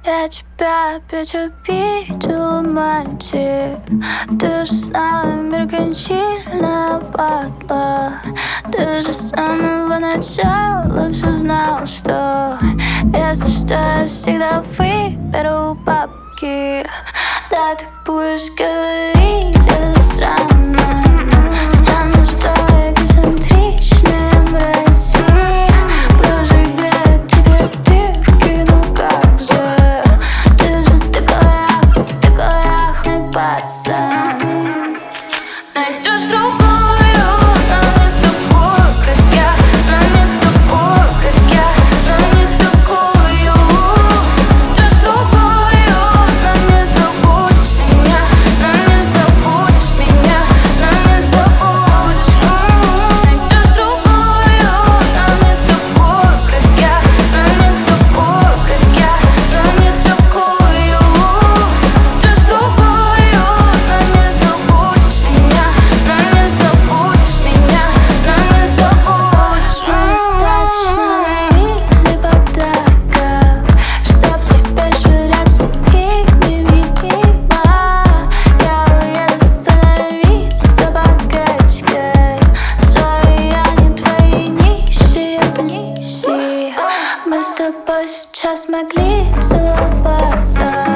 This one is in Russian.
Я тебя опять обидела, мантик. Ты же знала, меркантильная падла. Ты же с самого начала все знал, что если что, я всегда выберу бабки. Да, ты будешь говорить, это странно. Странно, что эгоцентричная мразь прожигает тебе дырки, ну как же. Ты же такой ахмый пацан. Найдешь другую, но не такую, как я. Но не такую, как я. Но не такую. Найдешь другую, но не забудешь меня. Но не забудешь меня. Но не забудешь. Найдешь другую, но не такую, как я. Но не такую, как я. Но не такую. Найдешь другую, но не забудешь меня. Но не забудешь меня. Но не забудешь. Недостаточно или подарка, чтоб тебя швыряться видимо. Я уеду становиться богачкой. Sorry, я не твои нищие ближние. Мы с тобой сейчас могли целоваться.